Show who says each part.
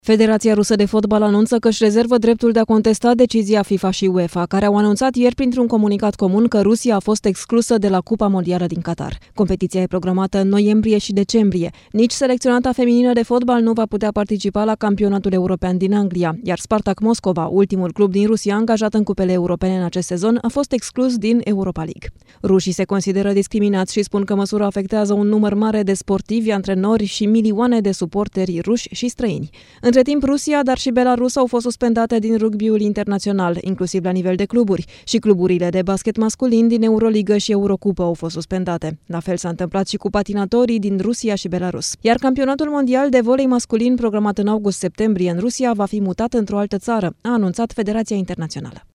Speaker 1: Federația Rusă de Fotbal anunță că își rezervă dreptul de a contesta decizia FIFA și UEFA, care au anunțat ieri printr-un comunicat comun că Rusia a fost exclusă de la Cupa Mondială din Qatar. Competiția e programată în noiembrie și decembrie. Nici selecționata feminină de fotbal nu va putea participa la campionatul european din Anglia, iar Spartak Moscova, ultimul club din Rusia angajat în cupele europene în acest sezon, a fost exclus din Europa League. Rușii se consideră discriminați și spun că măsura afectează un număr mare de sportivi, antrenori și milioane de suporteri ruși și străini. Între timp, Rusia, dar și Belarus au fost suspendate din rugbiul internațional, inclusiv la nivel de cluburi, și cluburile de basket masculin din Euroligă și Eurocupă au fost suspendate. La fel s-a întâmplat și cu patinatorii din Rusia și Belarus. Iar campionatul mondial de volei masculin, programat în august-septembrie în Rusia, va fi mutat într-o altă țară, a anunțat Federația Internațională.